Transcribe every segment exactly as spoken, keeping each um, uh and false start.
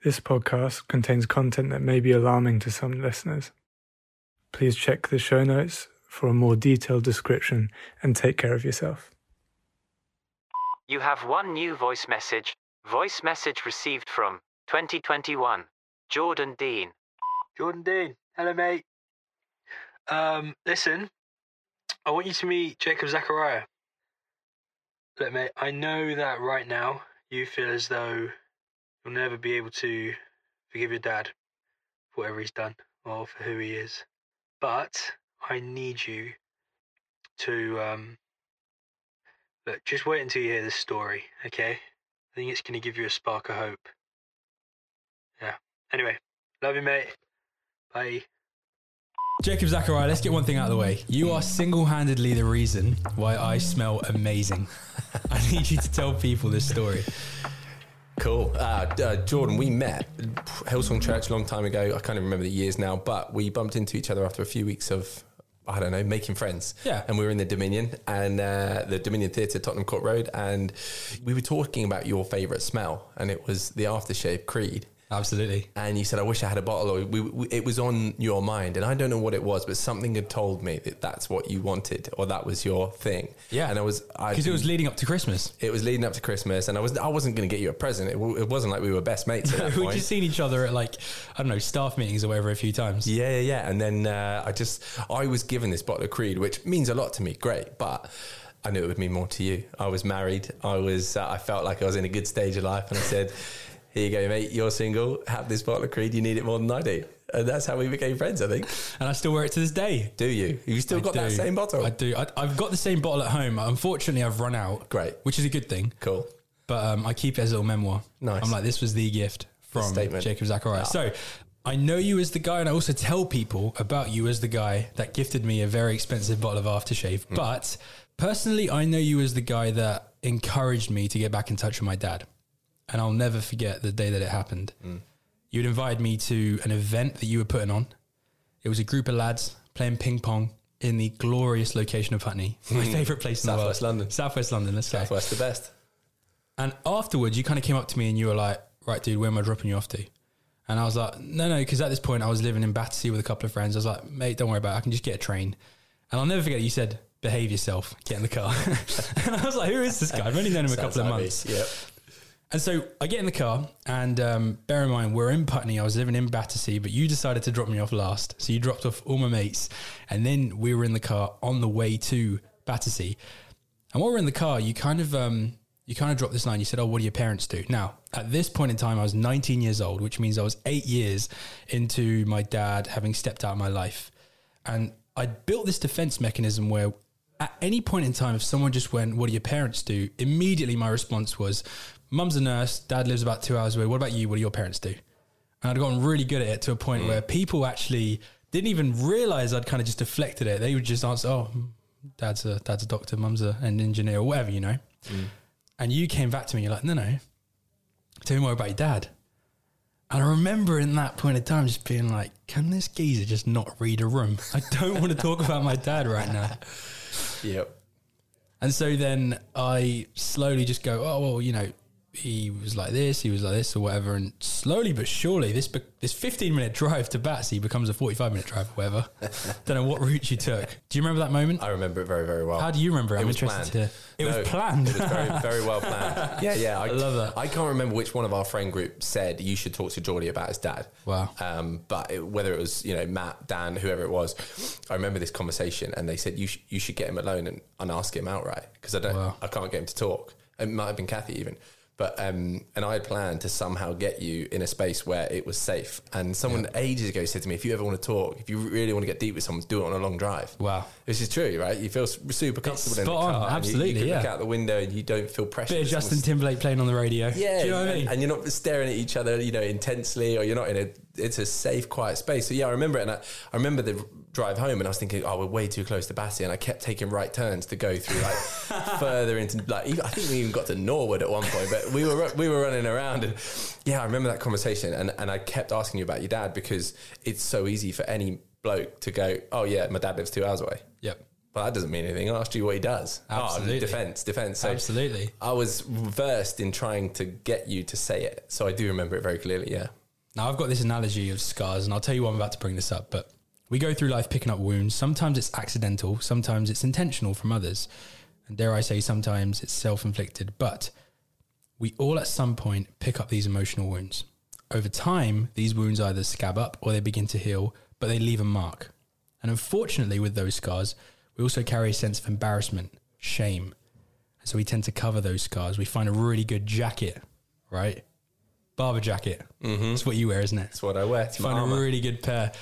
This podcast contains content that may be alarming to some listeners. Please check the show notes for a more detailed description and take care of yourself. You have one new voice message. Voice message received from twenty twenty-one. Jordan Dean. Jordan Dean. Hello, mate. Um, listen, I want you to meet Jacob Zachariah. Look, mate, I know that right now you feel as though you'll never be able to forgive your dad for whatever he's done or for who he is. But I need you to, um, look, just wait until you hear this story, okay? I think it's going to give you a spark of hope. Yeah. Anyway, love you, mate. Bye. Jacob Zachariah, let's get one thing out of the way. You are single-handedly the reason why I smell amazing. I need you to tell people this story. Cool. Uh, uh, Jordan, we met Hillsong Church a long time ago. I can't even remember the years now, but we bumped into each other after a few weeks of, I don't know, making friends. Yeah. And we were in the Dominion and uh, the Dominion Theatre, Tottenham Court Road, and we were talking about your favourite smell, and it was the aftershave Creed. Absolutely. And you said, I wish I had a bottle. Or we, we, it was on your mind. And I don't know what it was, but something had told me that that's what you wanted, or that was your thing. Yeah. And I was... Because it was leading up to Christmas. It was leading up to Christmas. And I, was, I wasn't going to get you a present. It, it wasn't like we were best mates at that point. We'd just seen each other at, like, I don't know, staff meetings or whatever a few times. Yeah, yeah, yeah. And then uh, I just... I was given this bottle of Creed, which means a lot to me. Great. But... I knew it would mean more to you. I was married. I was. Uh, I felt like I was in a good stage of life. And I said... Here you go, mate. You're single. Have this bottle of Creed. You need it more than I do. And that's how we became friends, I think. And I still wear it to this day. Do you? You still I got do. that same bottle? I do. I, I've got the same bottle at home. Unfortunately, I've run out. Great. Which is a good thing. Cool. But um, I keep it as a little memoir. Nice. I'm like, this was the gift from Jacob Zachariah. Yeah. So I know you as the guy, and I also tell people about you as the guy that gifted me a very expensive bottle of aftershave. Mm. But personally, I know you as the guy that encouraged me to get back in touch with my dad. And I'll never forget the day that it happened. Mm. You'd invited me to an event that you were putting on. It was a group of lads playing ping pong in the glorious location of Putney. My favourite place in the world. Southwest London. Southwest London, let's go. Southwest the best. And afterwards, you kind of came up to me and you were like, right, dude, where am I dropping you off to? And I was like, no, no, because at this point I was living in Battersea with a couple of friends. I was like, mate, don't worry about it. I can just get a train. And I'll never forget, you said, behave yourself, get in the car. And I was like, who is this guy? I've only known him a couple of months. Yep. And so I get in the car, and um, bear in mind, we're in Putney. I was living in Battersea, but you decided to drop me off last. So you dropped off all my mates, and then we were in the car on the way to Battersea. And while we're in the car, you kind of um, you kind of dropped this line. You said, oh, what do your parents do? Now, at this point in time, I was nineteen years old, which means I was eight years into my dad having stepped out of my life. And I built this defense mechanism where at any point in time, if someone just went, what do your parents do? Immediately my response was, mum's a nurse, dad lives about two hours away. What about you? What do your parents do? And I'd gotten really good at it to a point mm. where people actually didn't even realize I'd kind of just deflected it. They would just answer, oh, dad's a dad's a doctor, mum's a, an engineer, or whatever, you know. Mm. And you came back to me, you're like, no, no, tell me more about your dad. And I remember in that point in time just being like, can this geezer just not read a room? I don't want to talk about my dad right now. Yep. And so then I slowly just go, oh, well, you know, he was like this, he was like this or whatever. And slowly but surely, this be- this fifteen minute drive to Battersea becomes a forty-five minute drive or whatever. Don't know what route you took. Do you remember that moment? I remember it very, very well. How do you remember it? It I'm was interested planned. to hear. It no, was planned. It was very, very well planned. Yeah, yeah. I, I love that. I can't remember which one of our friend group said you should talk to Geordie about his dad. Wow. Um, but it, whether it was, you know, Matt, Dan, whoever it was, I remember this conversation and they said you, sh- you should get him alone and, and ask him outright because I don't, wow. I can't get him to talk. It might have been Kathy even. But, um, and I had planned to somehow get you in a space where it was safe. And someone yeah. ages ago said to me, if you ever want to talk, if you really want to get deep with someone, do it on a long drive. Wow. Which is true, right? You feel super comfortable in the on, car. Absolutely, you, you can yeah. look out the window and you don't feel pressure. Bit of Justin Timberlake playing on the radio. Yeah. Do you know what I mean? And you're not staring at each other, you know, intensely, or you're not in a, it's a safe, quiet space. So yeah, I remember it. And I, I remember the drive home and I was thinking, oh, we're way too close to Battersea. And I kept taking right turns to go through like further into, like, even, I think we even got to Norwood at one point, but we were, we were running around and yeah, I remember that conversation. And, and I kept asking you about your dad because it's so easy for any bloke to go, oh yeah, my dad lives two hours away. Yep. Well, that doesn't mean anything. I asked you what he does. Absolutely. Oh, defense, defense. So Absolutely. I was versed in trying to get you to say it. So I do remember it very clearly, yeah. Now, I've got this analogy of scars, and I'll tell you why I'm about to bring this up, but we go through life picking up wounds. Sometimes it's accidental, sometimes it's intentional from others. And dare I say, sometimes it's self-inflicted. But we all at some point pick up these emotional wounds. Over time, these wounds either scab up or they begin to heal, but they leave a mark. And unfortunately, with those scars, we also carry a sense of embarrassment, shame. And so we tend to cover those scars. We find a really good jacket, right? Barber jacket. Mm-hmm. That's what you wear, isn't it? That's what I wear. It's you find armor. A really good pair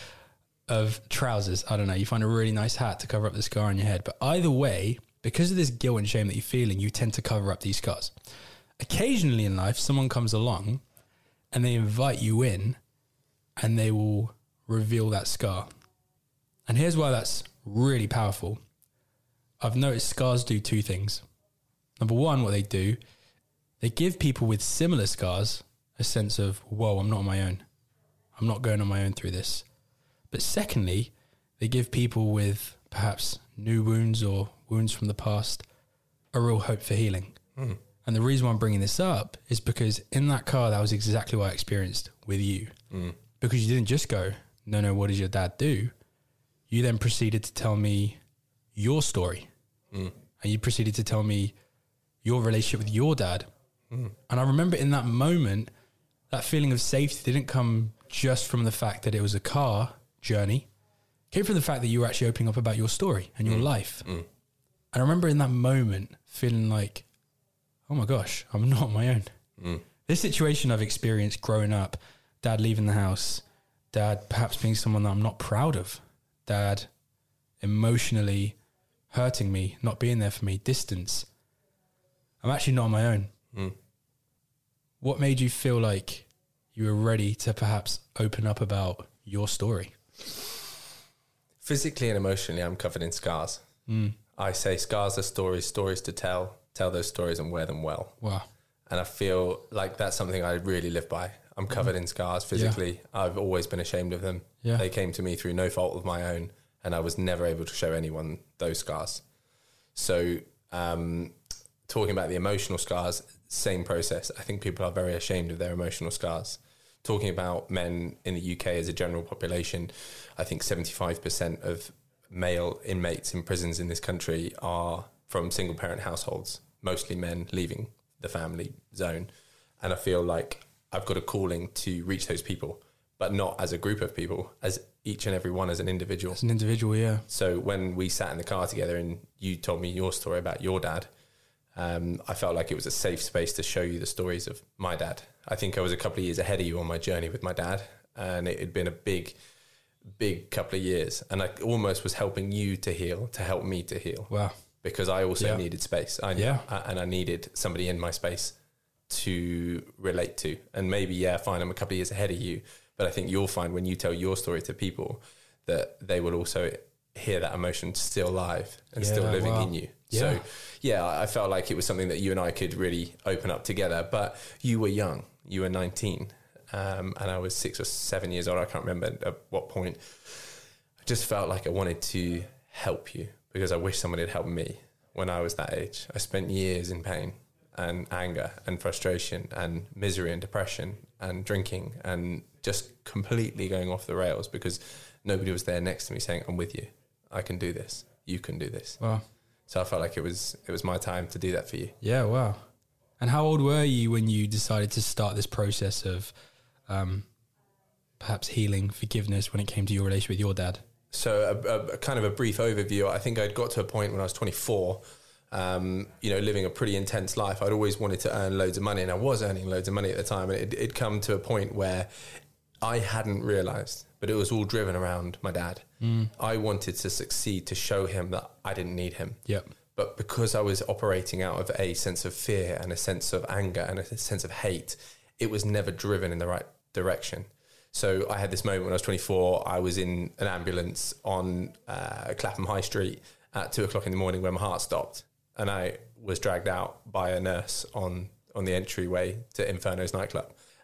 of trousers. I don't know. You find a really nice hat to cover up the scar on your head. But either way, because of this guilt and shame that you're feeling, you tend to cover up these scars. Occasionally in life, someone comes along and they invite you in and they will reveal that scar. And here's why that's really powerful. I've noticed scars do two things. Number one, what they do, they give people with similar scars a sense of, whoa, I'm not on my own. I'm not going on my own through this. But secondly, they give people with perhaps new wounds or wounds from the past a real hope for healing. Mm. And the reason why I'm bringing this up is because in that car, that was exactly what I experienced with you. Mm. Because you didn't just go, no, no, what does your dad do? You then proceeded to tell me your story. Mm. And you proceeded to tell me your relationship with your dad. Mm. And I remember in that moment, that feeling of safety didn't come just from the fact that it was a car journey. It came from the fact that you were actually opening up about your story and your mm. life. Mm. And I remember in that moment feeling like, oh my gosh, I'm not on my own. Mm. This situation I've experienced growing up, dad leaving the house, dad perhaps being someone that I'm not proud of, dad emotionally hurting me, not being there for me, distance. I'm actually not on my own. Mm. What made you feel like you were ready to perhaps open up about your story? Physically and emotionally, I'm covered in scars. Mm. I say scars are stories, stories to tell, tell those stories and wear them well. Wow. And I feel like that's something I really live by. I'm covered mm. in scars physically. Yeah. I've always been ashamed of them. Yeah. They came to me through no fault of my own, and I was never able to show anyone those scars. So um, talking about the emotional scars, same process. I think people are very ashamed of their emotional scars. Talking about men in the U K as a general population, I think seventy-five percent of male inmates in prisons in this country are from single parent households, mostly men leaving the family zone. And I feel like I've got a calling to reach those people, but not as a group of people, as each and every one as an individual. As an individual, yeah. So when we sat in the car together and you told me your story about your dad, um, I felt like it was a safe space to show you the stories of my dad. I think I was a couple of years ahead of you on my journey with my dad, and it had been a big, big couple of years. And I almost was helping you to heal, to help me to heal. Wow. Because I also yeah. needed space. I, yeah. I, and I needed somebody in my space to relate to. And maybe, yeah, fine, I'm a couple of years ahead of you, but I think you'll find when you tell your story to people that they will also hear that emotion still live and yeah, still living wow. in you. Yeah. So, yeah, I felt like it was something that you and I could really open up together. But you were young. You were nineteen. Um, and I was six or seven years old. I can't remember at what point. I just felt like I wanted to help you because I wish someone had helped me when I was that age. I spent years in pain and anger and frustration and misery and depression and drinking and just completely going off the rails because nobody was there next to me saying, I'm with you. I can do this. You can do this. Wow. So I felt like it was it was my time to do that for you. Yeah, wow. And how old were you when you decided to start this process of um, perhaps healing, forgiveness when it came to your relationship with your dad? So a, a, a kind of a brief overview. I think I'd got to a point when I was twenty-four, um, you know, living a pretty intense life. I'd always wanted to earn loads of money, and I was earning loads of money at the time. And it, it'd come to a point where I hadn't realised, but it was all driven around my dad. Mm. I wanted to succeed to show him that I didn't need him. Yep. But because I was operating out of a sense of fear and a sense of anger and a sense of hate, it was never driven in the right direction. So I had this moment when I was twenty-four. I was in an ambulance on uh, Clapham High Street at two o'clock in the morning where my heart stopped. And I was dragged out by a nurse on, on the entryway to Inferno's nightclub.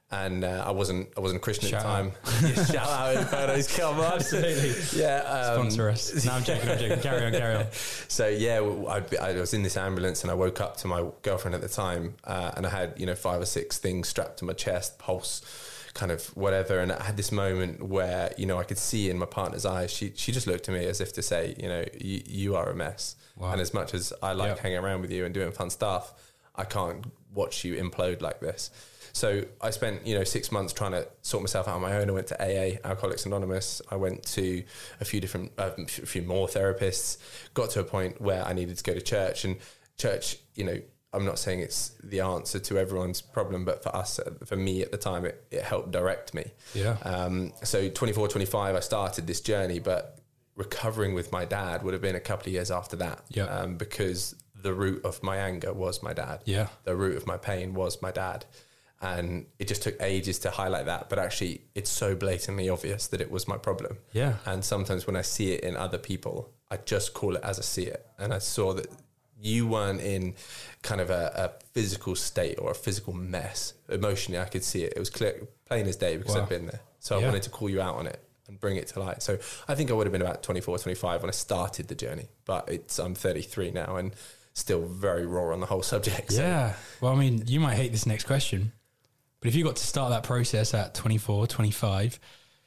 And uh, I wasn't I wasn't a Christian Shout at the time. Yeah, shout out Infernos, come on. Absolutely. Yeah. Um, Sponsor us. No, I'm joking, I'm joking. Carry on, carry on. So yeah, I'd be, I was in this ambulance and I woke up to my girlfriend at the time uh, and I had, you know, five or six things strapped to my chest, pulse, kind of whatever. And I had this moment where, you know, I could see in my partner's eyes, she she just looked at me as if to say, you know, you, you are a mess. Wow. And as much as I like yep. hanging around with you and doing fun stuff, I can't watch you implode like this. So I spent, you know, six months trying to sort myself out on my own. I went to A A, Alcoholics Anonymous. I went to a few different, uh, a few more therapists, got to a point where I needed to go to church. And church, you know, I'm not saying it's the answer to everyone's problem, but for us, for me at the time, it, it helped direct me. Yeah. Um, so twenty-four, twenty-five, I started this journey, but recovering with my dad would have been a couple of years after that. Yeah. Um, because the root of my anger was my dad. Yeah. The root of my pain was my dad. And it just took ages to highlight that. But actually, it's so blatantly obvious that it was my problem. Yeah. And sometimes when I see it in other people, I just call it as I see it. And I saw that you weren't in kind of a, a physical state or a physical mess. Emotionally, I could see it. It was clear, plain as day because wow. I've been there. So yeah. I wanted to call you out on it and bring it to light. So I think I would have been about twenty-four, twenty-five when I started the journey. But it's I'm thirty-three now and still very raw on the whole subject. So. Yeah. Well, I mean, you might hate this next question. But if you got to start that process at twenty-four, twenty-five,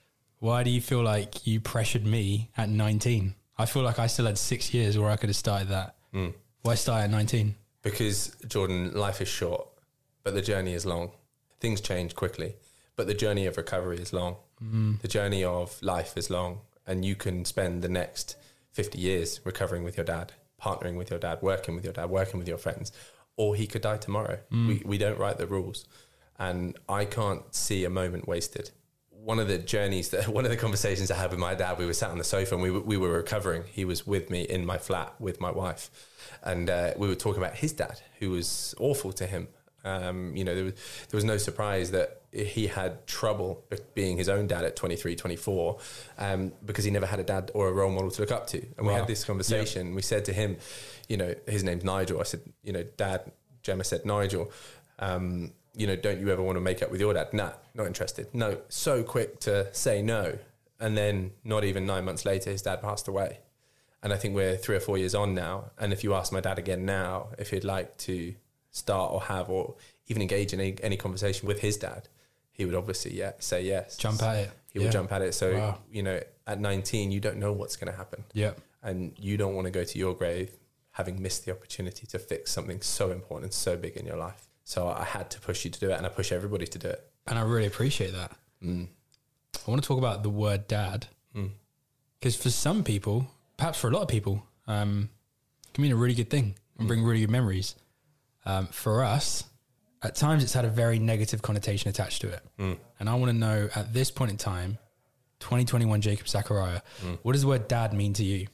why do you feel like you pressured me at nineteen? I feel like I still had six years where I could have started that. Mm. Why start at nineteen? Because, Jordan, life is short, but the journey is long. Things change quickly, but the journey of recovery is long. Mm. The journey of life is long, and you can spend the next fifty years recovering with your dad, partnering with your dad, working with your dad, working with your friends, or he could die tomorrow. Mm. We, we don't write the rules. And I can't see a moment wasted. One of the journeys that, one of the conversations I had with my dad, we were sat on the sofa and we were, we were recovering. He was with me in my flat with my wife. And uh, we were talking about his dad, who was awful to him. Um, you know, there was, there was no surprise that he had trouble being his own dad at twenty-three, twenty-four, um, because he never had a dad or a role model to look up to. And wow. we had this conversation. Yep. We said to him, you know, his name's Nigel. I said, you know, Dad, Gemma said, Nigel, um, you know, don't you ever want to make up with your dad? Nah, not interested. No, so quick to say no. And then not even nine months later, his dad passed away. And I think we're three or four years on now. And if you ask my dad again now, if he'd like to start or have or even engage in any, any conversation with his dad, he would obviously yeah, say yes. Jump at it. He yeah. would jump at it. So, wow. you know, at nineteen, you don't know what's going to happen. Yeah. And you don't want to go to your grave having missed the opportunity to fix something so important and so big in your life. So I had to push you to do it, and I push everybody to do it. And I really appreciate that. Mm. I want to talk about the word dad. Because mm. for some people, perhaps for a lot of people, um, it can mean a really good thing and mm. bring really good memories. Um, for us, at times it's had a very negative connotation attached to it. Mm. And I want to know, at this point in time, twenty twenty-one Jacob Zachariah, mm. what does the word dad mean to you?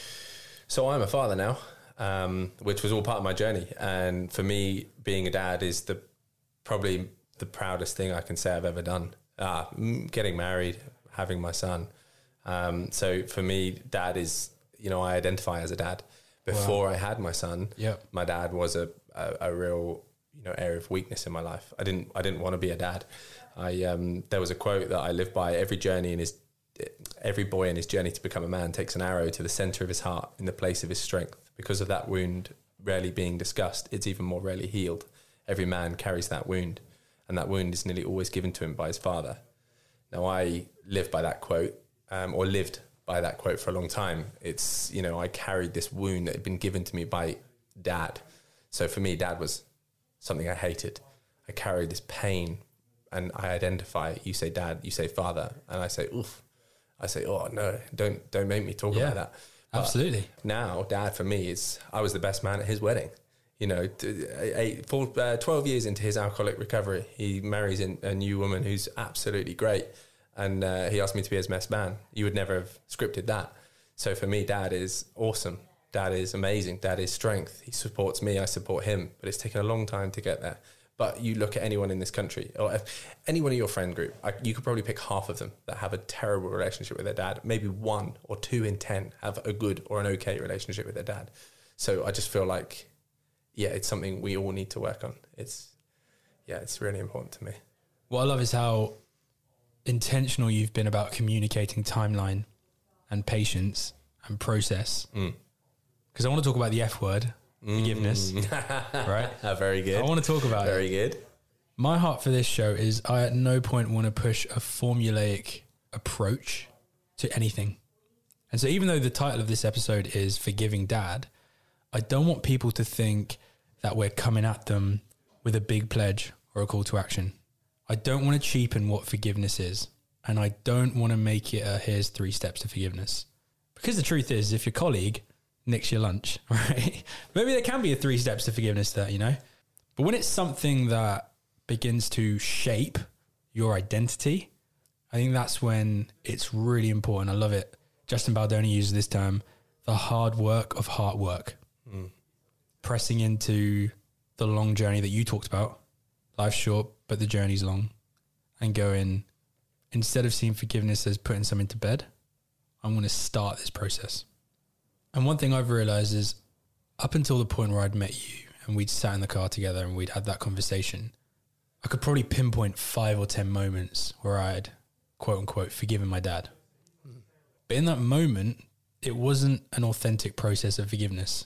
So I'm a father now. Um, which was all part of my journey. And for me, being a dad is the probably the proudest thing I can say I've ever done. Uh, getting married, having my son. Um, so for me, dad is, you know, I identify as a dad. Before wow. I had my son, yep. my dad was a, a, a real, you know, area of weakness in my life. I didn't, I didn't want to be a dad. I, um, there was a quote that I live by: every journey in his, every boy in his journey to become a man takes an arrow to the center of his heart in the place of his strength. Because of that wound rarely being discussed, it's even more rarely healed. Every man carries that wound, and that wound is nearly always given to him by his father. Now, I live by that quote, um, or lived by that quote for a long time. It's, you know, I carried this wound that had been given to me by dad. So for me, dad was something I hated. I carried this pain, and I identify. You say dad, you say father, and I say oof. I say, oh no, don't don't make me talk yeah. about that. But absolutely. Now, dad for me is, I was the best man at his wedding. You know, eight, four, uh, twelve years into his alcoholic recovery, he marries a new woman who's absolutely great. And uh, he asked me to be his best man. You would never have scripted that. So for me, dad is awesome. Dad is amazing. Dad is strength. He supports me. I support him. But it's taken a long time to get there. But you look at anyone in this country, or if anyone in your friend group, I, you could probably pick half of them that have a terrible relationship with their dad. Maybe one or two in ten have a good or an okay relationship with their dad. So I just feel like, yeah, it's something we all need to work on. It's, yeah, it's really important to me. What I love is how intentional you've been about communicating timeline and patience and process. Because mm. I want to talk about the F word, mm. forgiveness, right? Uh, very good. I want to talk about very it. Very good. My heart for this show is I at no point want to push a formulaic approach to anything. And so even though the title of this episode is Forgiving Dad, I don't want people to think that we're coming at them with a big pledge or a call to action. I don't want to cheapen what forgiveness is. And I don't want to make it a here's three steps to forgiveness. Because the truth is, if your colleague nicks your lunch, right, maybe there can be a three steps to forgiveness there, you know? But when it's something that begins to shape your identity, I think that's when it's really important. I love it. Justin Baldoni uses this term, the hard work of heart work. Mm. Pressing into the long journey that you talked about. Life's short, but the journey's long. And going, instead of seeing forgiveness as putting something to bed, I'm going to start this process. And one thing I've realized is up until the point where I'd met you and we'd sat in the car together and we'd had that conversation, I could probably pinpoint five or ten moments where I'd quote unquote forgiven my dad. Mm. But in that moment, it wasn't an authentic process of forgiveness.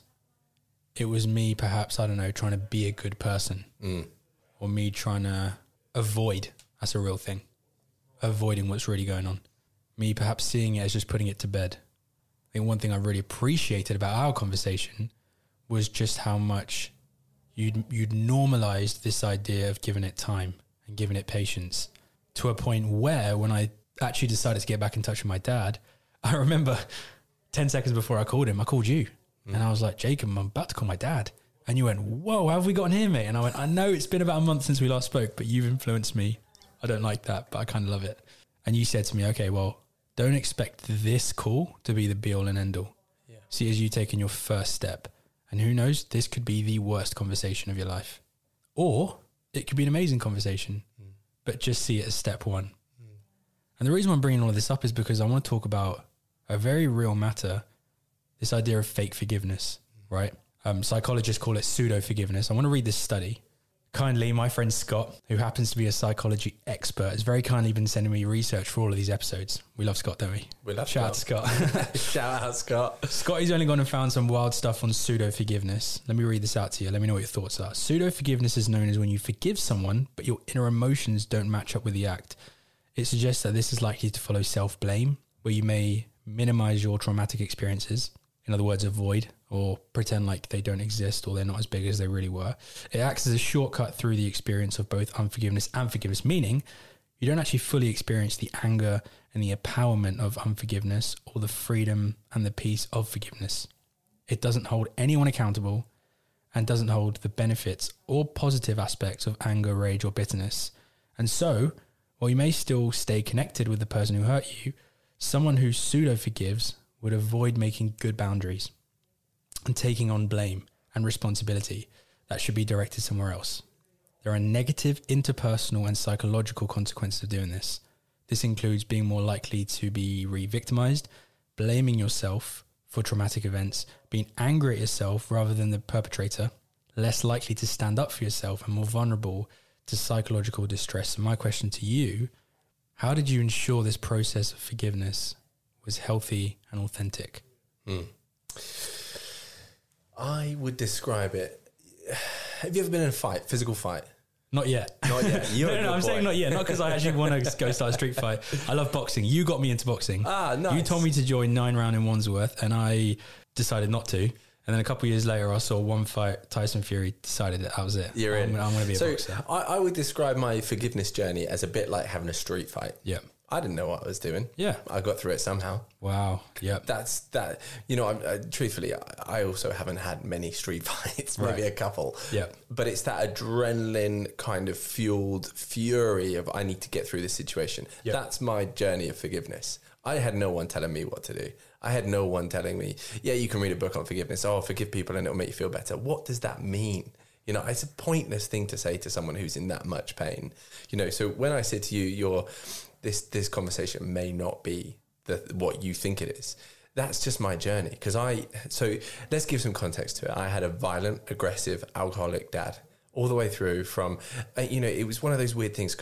It was me perhaps, I don't know, trying to be a good person mm. or me trying to avoid, that's a real thing, avoiding what's really going on. Me perhaps seeing it as just putting it to bed. I think one thing I really appreciated about our conversation was just how much you'd, you'd normalized this idea of giving it time and giving it patience to a point where when I actually decided to get back in touch with my dad, I remember ten seconds before I called him, I called you. Mm. And I was like, Jacob, I'm about to call my dad. And you went, whoa, how have we gotten here, mate? And I went, I know it's been about a month since we last spoke, but you've influenced me. I don't like that, but I kind of love it. And you said to me, okay, well, don't expect this call to be the be all and end all. Yeah. See, as you taking your first step, and who knows, this could be the worst conversation of your life. Or it could be an amazing conversation, mm. but just see it as step one. Mm. And the reason I'm bringing all of this up is because I want to talk about a very real matter, this idea of fake forgiveness, mm. right? Um, psychologists call it pseudo-forgiveness. I want to read this study. Kindly, my friend Scott, who happens to be a psychology expert, has very kindly been sending me research for all of these episodes. We love Scott, don't we? We love Shout Scott. Shout out Scott. Shout out Scott. Scotty's only gone and found some wild stuff on pseudo-forgiveness. Let me read this out to you. Let me know what your thoughts are. Pseudo-forgiveness is known as when you forgive someone, but your inner emotions don't match up with the act. It suggests that this is likely to follow self-blame, where you may minimize your traumatic experiences. In other words, avoid or pretend like they don't exist or they're not as big as they really were. It acts as a shortcut through the experience of both unforgiveness and forgiveness, meaning you don't actually fully experience the anger and the empowerment of unforgiveness or the freedom and the peace of forgiveness. It doesn't hold anyone accountable and doesn't hold the benefits or positive aspects of anger, rage, or bitterness. And so, while you may still stay connected with the person who hurt you, someone who pseudo-forgives would avoid making good boundaries and taking on blame and responsibility that should be directed somewhere else. There are negative interpersonal and psychological consequences of doing this. This includes being more likely to be re-victimized, blaming yourself for traumatic events, being angry at yourself rather than the perpetrator, less likely to stand up for yourself, and more vulnerable to psychological distress. So my question to you, how did you ensure this process of forgiveness was healthy and authentic? Mm. I would describe it. Have you ever been in a fight, physical fight? Not yet. Not yet. You're no, no, no I'm boy. saying not yet. Not because I actually want to go start a street fight. I love boxing. You got me into boxing. Ah, nice. You told me to join Nine Round in Wandsworth, and I decided not to. And then a couple of years later, I saw one fight, Tyson Fury, decided that that was it. You're I'm, in. I'm going to be a so boxer. I, I would describe my forgiveness journey as a bit like having a street fight. Yeah. I didn't know what I was doing. Yeah. I got through it somehow. Wow. Yeah. That's that, you know, I'm, uh, truthfully, I, I also haven't had many street fights, maybe right. a couple. Yeah. But it's that adrenaline kind of fueled fury of I need to get through this situation. Yep. That's my journey of forgiveness. I had no one telling me what to do. I had no one telling me, yeah, you can read a book on forgiveness. Oh, forgive people and it'll make you feel better. What does that mean? You know, it's a pointless thing to say to someone who's in that much pain. You know, so when I say to you, you're, this this conversation may not be the what you think it is. That's just my journey. Because I, so let's give some context to it. I had a violent, aggressive, alcoholic dad all the way through from, uh, you know, it was one of those weird things because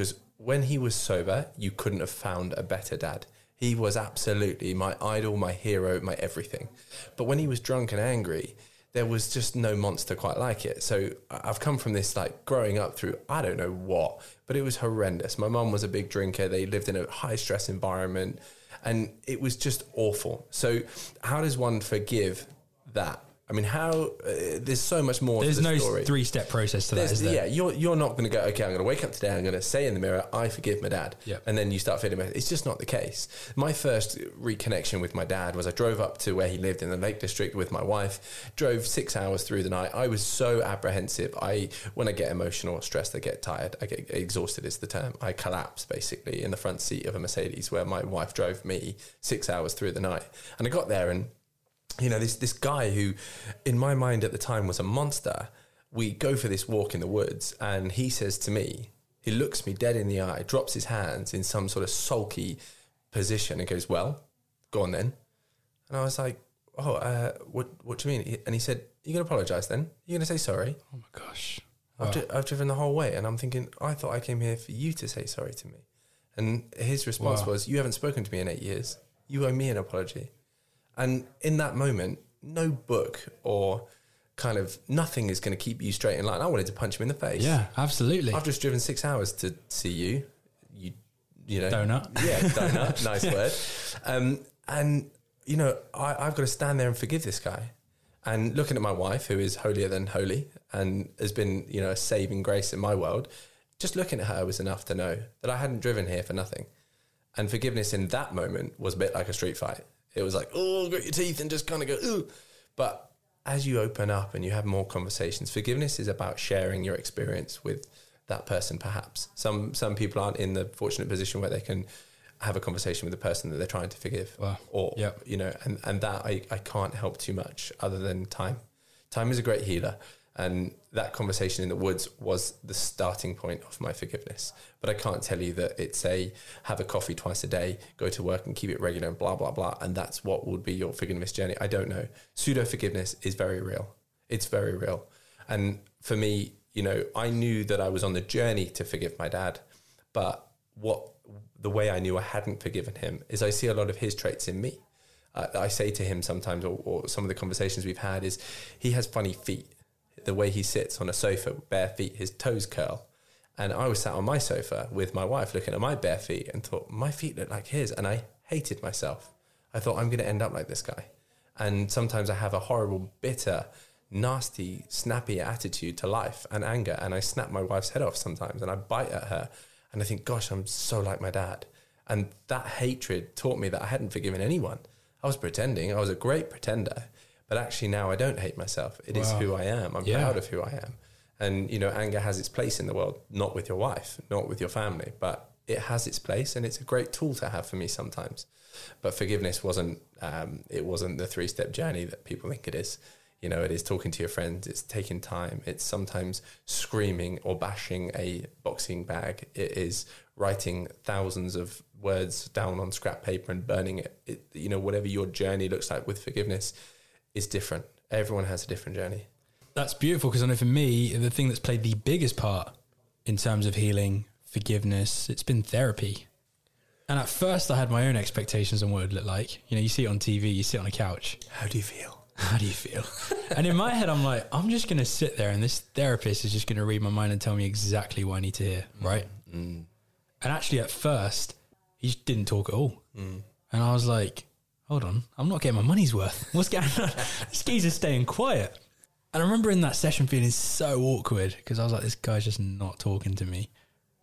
when he was sober, you couldn't have found a better dad. He was absolutely my idol, my hero, my everything. But when he was drunk and angry, there was just no monster quite like it. So I've come from this, like, growing up through, I don't know what, but it was horrendous. My mum was a big drinker. They lived in a high stress environment and it was just awful. So how does one forgive that? I mean, how, uh, there's so much more There's to the no story. three-step process to that, There's, is there? yeah, you're you're not going to go, okay, I'm going to wake up today, I'm going to say in the mirror, I forgive my dad. Yep. And then you start feeling better. It's just not the case. My first reconnection with my dad was I drove up to where he lived in the Lake District with my wife, drove six hours through the night. I was so apprehensive. I When I get emotional or stressed, I get tired. I get exhausted is the term. I collapse, basically, in the front seat of a Mercedes where my wife drove me six hours through the night. And I got there and, you know, this this guy who, in my mind at the time, was a monster. We go for this walk in the woods, and he says to me, he looks me dead in the eye, drops his hands in some sort of sulky position, and goes, "Well, go on then." And I was like, "Oh, uh, what what do you mean?" And he said, "You're gonna apologise then? You're gonna say sorry?" Oh my gosh. I've, Wow. dri- I've driven the whole way, and I'm thinking, I thought I came here for you to say sorry to me. And his response Wow. was, "You haven't spoken to me in eight years. You owe me an apology." And in that moment, no book or kind of nothing is going to keep you straight in line. I wanted to punch him in the face. Yeah, absolutely. I've just driven six hours to see you. You, you know, Donut. Yeah, donut. Nice word. Um, and you know, I, I've got to stand there and forgive this guy. And looking at my wife, who is holier than holy and has been, you know, a saving grace in my world, just looking at her was enough to know that I hadn't driven here for nothing. And forgiveness in that moment was a bit like a street fight. It was like, oh, grit your teeth and just kind of go, ooh. But as you open up and you have more conversations, forgiveness is about sharing your experience with that person, perhaps. Some some people aren't in the fortunate position where they can have a conversation with the person that they're trying to forgive. Wow. Or, Yep. you know, and, and that I, I can't help too much other than time. Time is a great healer. And that conversation in the woods was the starting point of my forgiveness. But I can't tell you that it's a have a coffee twice a day, go to work and keep it regular and blah, blah, blah. And that's what would be your forgiveness journey. I don't know. Pseudo forgiveness is very real. It's very real. And for me, you know, I knew that I was on the journey to forgive my dad. But what the way I knew I hadn't forgiven him is I see a lot of his traits in me. Uh, I say to him sometimes, or, or some of the conversations we've had, is he has funny feet. The way he sits on a sofa, bare feet, his toes curl. And I was sat on my sofa with my wife looking at my bare feet and thought, my feet look like his. And I hated myself. I thought, I'm going to end up like this guy. And sometimes I have a horrible, bitter, nasty, snappy attitude to life and anger. And I snap my wife's head off sometimes and I bite at her. And I think, gosh, I'm so like my dad. And that hatred taught me that I hadn't forgiven anyone. I was pretending. I was a great pretender. But actually now I don't hate myself. It wow. is who I am. I'm yeah. proud of who I am. And, you know, anger has its place in the world, not with your wife, not with your family, but it has its place and it's a great tool to have for me sometimes. But forgiveness wasn't, um, it wasn't the three-step journey that people think it is. You know, it is talking to your friends, it's taking time, it's sometimes screaming or bashing a boxing bag. It is writing thousands of words down on scrap paper and burning it. it you know, whatever your journey looks like with forgiveness is different. Everyone has a different journey. That's beautiful, because I know for me, the thing that's played the biggest part in terms of healing, forgiveness, it's been therapy. And at first I had my own expectations on what it would look like. You know, you see it on T V, you sit on a couch. How do you feel? How do you feel? And in my head, I'm like, I'm just going to sit there and this therapist is just going to read my mind and tell me exactly what I need to hear, right? Mm. And actually at first, he just didn't talk at all. Mm. And I was like, hold on, I'm not getting my money's worth. What's going on? This geezer's staying quiet. And I remember in that session feeling so awkward because I was like, this guy's just not talking to me.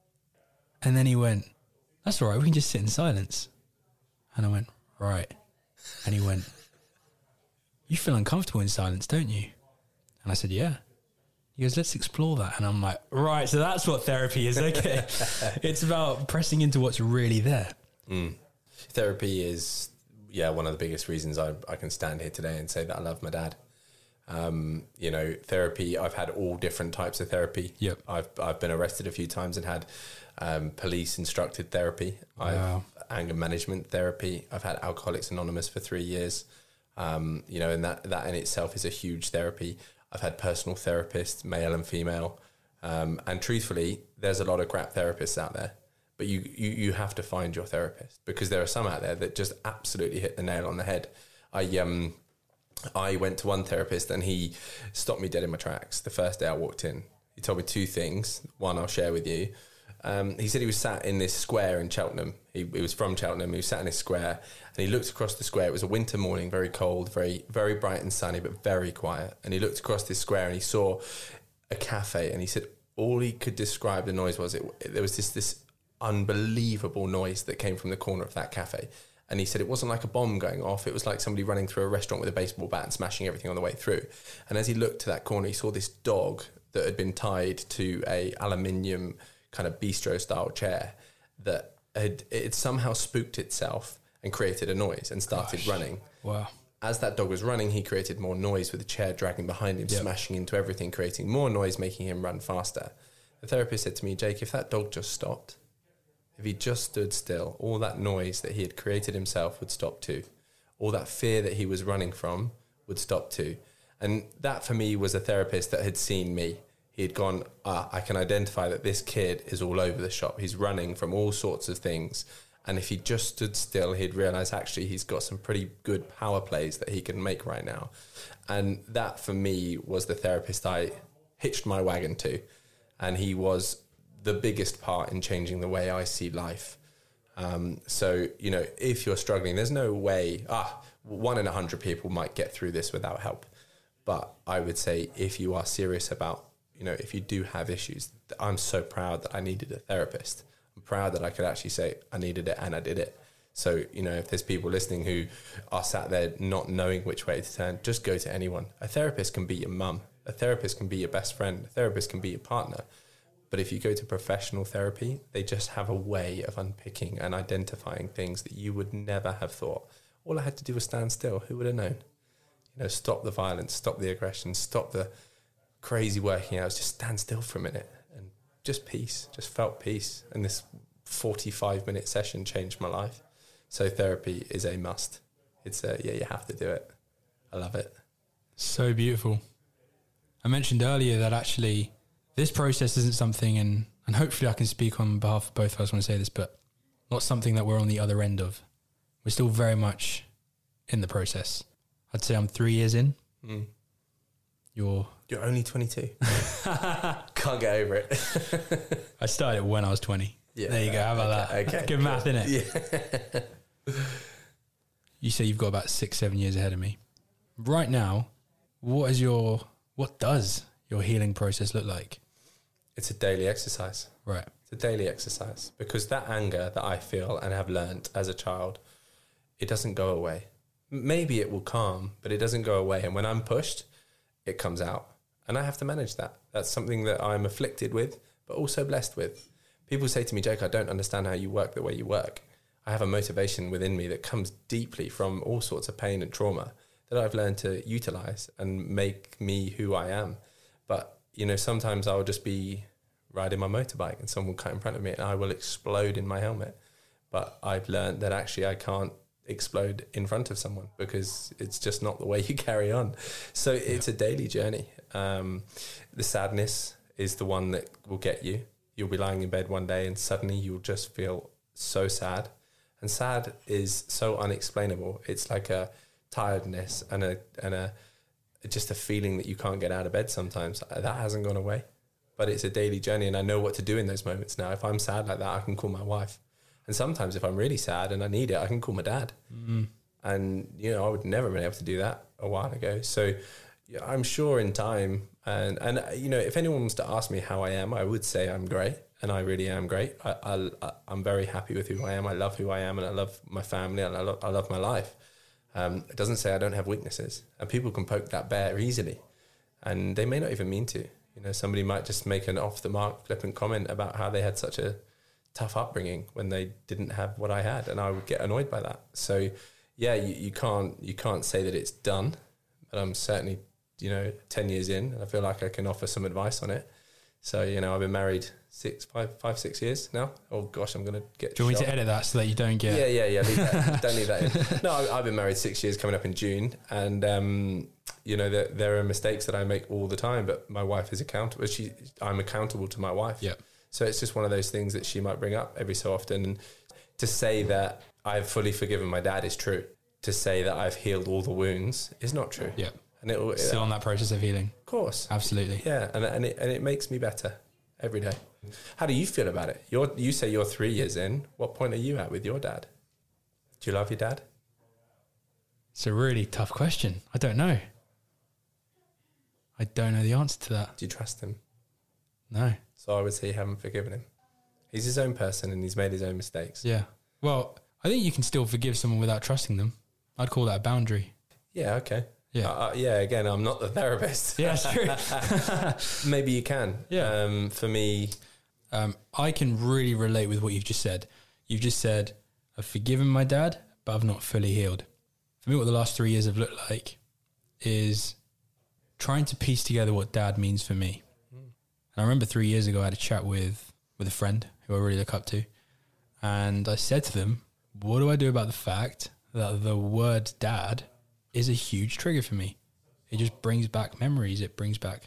And then he went, that's all right, we can just sit in silence. And I went, right. And he went, you feel uncomfortable in silence, don't you? And I said, yeah. He goes, let's explore that. And I'm like, right, so that's what therapy is, okay. It's about pressing into what's really there. Mm. Therapy is, yeah, one of the biggest reasons I, I can stand here today and say that I love my dad. Um, you know, therapy, I've had all different types of therapy. Yep. I've I've been arrested a few times and had um, police instructed therapy. Wow. I've anger management therapy. I've had Alcoholics Anonymous for three years. Um, you know, and that, that in itself is a huge therapy. I've had personal therapists, male and female. Um, and truthfully, there's a lot of crap therapists out there. but you, you, you have to find your therapist, because there are some out there that just absolutely hit the nail on the head. I, um, I went to one therapist and he stopped me dead in my tracks. The first day I walked in, he told me two things. One, I'll share with you. Um, he said he was sat in this square in Cheltenham. He, he was from Cheltenham. He was sat in this square and he looked across the square. It was a winter morning, very cold, very, very bright and sunny, but very quiet. And he looked across this square and he saw a cafe, and he said all he could describe the noise was it, it there was this, this unbelievable noise that came from the corner of that cafe. And he said it wasn't like a bomb going off. It was like somebody running through a restaurant with a baseball bat and smashing everything on the way through. And as he looked to that corner, he saw this dog that had been tied to a aluminium kind of bistro style chair that had it had somehow spooked itself and created a noise and started Gosh. running. Wow. As that dog was running, he created more noise with the chair dragging behind him, yep. smashing into everything, creating more noise, making him run faster. The therapist said to me, Jake, if that dog just stopped, if he just stood still, all that noise that he had created himself would stop too. All that fear that he was running from would stop too. And that for me was a therapist that had seen me. He had gone, ah, I can identify that this kid is all over the shop. He's running from all sorts of things. And if he just stood still, he'd realise actually he's got some pretty good power plays that he can make right now. And that for me was the therapist I hitched my wagon to. And he was the biggest part in changing the way I see life. Um, so, you know, if you're struggling, there's no way, ah, one in a hundred people might get through this without help. But I would say if you are serious about, you know, if you do have issues, I'm so proud that I needed a therapist. I'm proud that I could actually say I needed it and I did it. So, you know, if there's people listening who are sat there not knowing which way to turn, just go to anyone. A therapist can be your mum. A therapist can be your best friend. A therapist can be your partner. But if you go to professional therapy, they just have a way of unpicking and identifying things that you would never have thought. All I had to do was stand still. Who would have known? You know, stop the violence, stop the aggression, stop the crazy working hours, just stand still for a minute and just peace, just felt peace. And this forty-five minute session changed my life. So therapy is a must. It's a, yeah, you have to do it. I love it. So beautiful. I mentioned earlier that actually this process isn't something, and, and hopefully I can speak on behalf of both of us when I say this, but not something that we're on the other end of. We're still very much in the process. I'd say I'm three years in. Mm. You're... You're only twenty-two. Can't get over it. I started when I was twenty. Yeah, there you go. How about okay, that? Okay, Good math, innit? Yeah. You say you've got about six, seven years ahead of me. Right now, what is your... What does your healing process look like? It's a daily exercise. Right. It's a daily exercise, because that anger that I feel and have learnt as a child, it doesn't go away. Maybe it will calm, but it doesn't go away. And when I'm pushed, it comes out. And I have to manage that. That's something that I'm afflicted with, but also blessed with. People say to me, Jake, I don't understand how you work the way you work. I have a motivation within me that comes deeply from all sorts of pain and trauma that I've learned to utilize and make me who I am. But, you know, sometimes I'll just be riding my motorbike and someone will cut in front of me and I will explode in my helmet. But I've learned that actually I can't explode in front of someone because it's just not the way you carry on. So yeah. It's a daily journey. Um, the sadness is the one that will get you. You'll be lying in bed one day and suddenly you'll just feel so sad. And sad is so unexplainable. It's like a tiredness and a and a just a feeling that you can't get out of bed sometimes. That hasn't gone away. But it's a daily journey and I know what to do in those moments now. If I'm sad like that, I can call my wife. And sometimes if I'm really sad and I need it, I can call my dad. Mm. And, you know, I would never have been able to do that a while ago. So yeah, I'm sure in time, and, and you know, if anyone wants to ask me how I am, I would say I'm great. And I really am great. I, I, I'm very happy with who I am. I love who I am and I love my family and I love, I love my life. Um, it doesn't say I don't have weaknesses. And people can poke that bear easily. And they may not even mean to. You know, somebody might just make an off-the-mark flippant comment about how they had such a tough upbringing when they didn't have what I had, and I would get annoyed by that. So yeah, you, you can't you can't say that it's done, but I'm certainly, you know, ten years in and I feel like I can offer some advice on it. So, you know, I've been married six, five, five, six years now. Oh gosh, I'm going to get Do you want shot. me to edit that so that you don't get... Yeah, yeah, yeah. Leave that. Don't leave that in. No, I, I've been married six years coming up in June. And, um, you know, there, there are mistakes that I make all the time, but my wife is accountable. She, I'm accountable to my wife. Yeah. So it's just one of those things that she might bring up every so often. And to say that I've fully forgiven my dad is true. To say that I've healed all the wounds is not true. Yeah. And it, Still on that process of healing. Of course. Absolutely. Yeah. And, and, it, and it makes me better every day. How do you feel about it? You're, you say you're three years in. What point are you at with your dad? Do you love your dad? It's a really tough question. I don't know. I don't know the answer to that. Do you trust him? No. So I would say you haven't forgiven him. He's his own person and he's made his own mistakes. Yeah. Well, I think you can still forgive someone without trusting them. I'd call that a boundary. Yeah, okay. Yeah. Uh, yeah, again, I'm not the therapist. Yeah, that's true. Maybe you can. Yeah. Um, for me... Um, I can really relate with what you've just said. You've just said, I've forgiven my dad, but I've not fully healed. For me, what the last three years have looked like is trying to piece together what dad means for me. Mm. And I remember three years ago, I had a chat with, with a friend who I really look up to. And I said to them, what do I do about the fact that the word dad is a huge trigger for me? It just brings back memories. It brings back...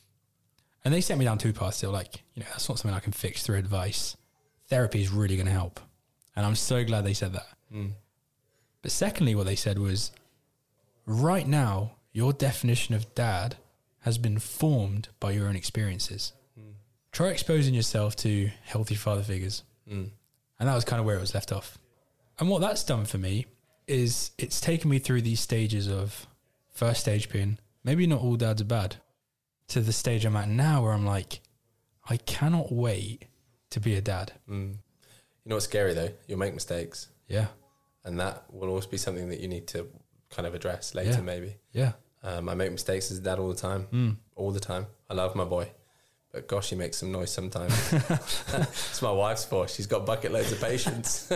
And they set me down two paths. They were like, you know, that's not something I can fix through advice. Therapy is really going to help. And I'm so glad they said that. Mm. But secondly, what they said was, right now, your definition of dad has been formed by your own experiences. Mm. Try exposing yourself to healthy father figures. Mm. And that was kind of where it was left off. And what that's done for me is it's taken me through these stages of first stage being, maybe not all dads are bad, to the stage I'm at now where I'm like, I cannot wait to be a dad. Mm. You know what's scary though? You'll make mistakes. Yeah. And that will always be something that you need to kind of address later, yeah. maybe. Yeah. Um, I make mistakes as a dad all the time. Mm. All the time. I love my boy. But gosh, he makes some noise sometimes. It's my wife's fault. She's got bucket loads of patience.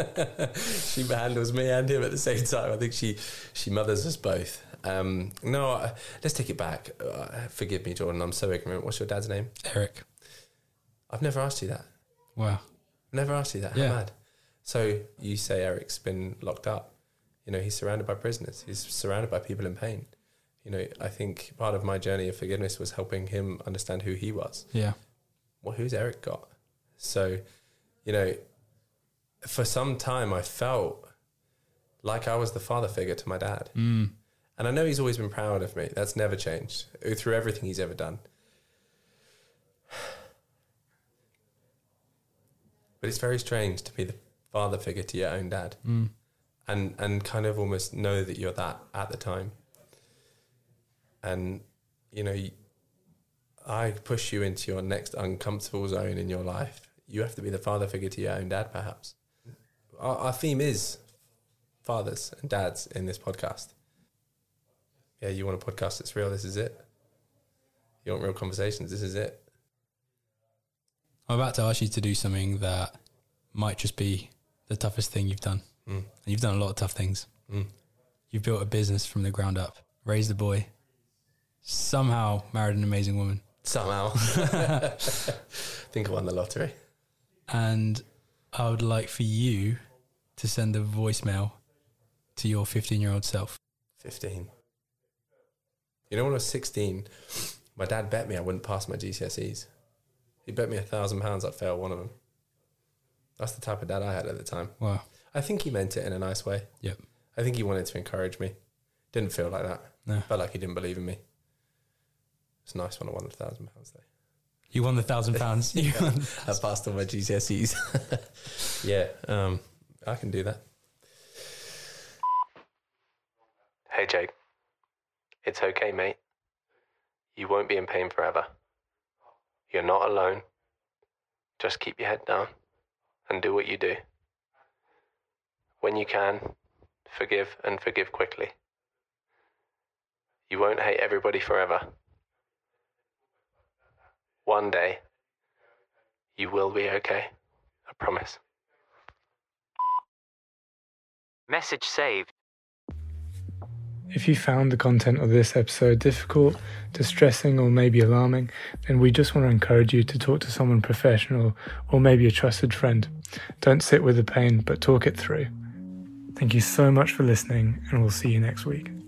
She handles me and him at the same time. I think she, she mothers us both. Um, no, uh, let's take it back. Uh, forgive me, Jordan. I'm so ignorant. What's your dad's name? Eric. I've never asked you that. Wow. Never asked you that. Yeah. How mad. So you say Eric's been locked up. You know, he's surrounded by prisoners. He's surrounded by people in pain. You know, I think part of my journey of forgiveness was helping him understand who he was. Yeah. Well, who's Eric got? So, you know, for some time I felt like I was the father figure to my dad. Mm. And I know he's always been proud of me. That's never changed through everything he's ever done. But it's very strange to be the father figure to your own dad. Mm. And and kind of almost know that you're that at the time. And, you know, I push you into your next uncomfortable zone in your life. You have to be the father figure to your own dad, perhaps. Our, our theme is fathers and dads in this podcast. Yeah, you want a podcast that's real, this is it. You want real conversations, this is it. I'm about to ask you to do something that might just be the toughest thing you've done. Mm. And you've done a lot of tough things. Mm. You've built a business from the ground up, raised a boy, somehow married an amazing woman. Somehow. I think I won the lottery. And I would like for you to send a voicemail to your fifteen-year-old self. fifteen. You know, when I was sixteen, my dad bet me I wouldn't pass my G C S Es. He bet me a thousand pounds I'd fail one of them. That's the type of dad I had at the time. Wow. I think he meant it in a nice way. Yep. I think he wanted to encourage me. Didn't feel like that. No. Felt like he didn't believe in me. It's nice when I won a thousand pounds though. You won the thousand pounds. Yeah, I passed all my G C S Es. Yeah, um, I can do that. Hey Jake, it's okay, mate. You won't be in pain forever. You're not alone. Just keep your head down and do what you do. When you can, forgive and forgive quickly. You won't hate everybody forever. One day, you will be okay. I promise. Message saved. If you found the content of this episode difficult, distressing, or maybe alarming, then we just want to encourage you to talk to someone professional or maybe a trusted friend. Don't sit with the pain, but talk it through. Thank you so much for listening, and we'll see you next week.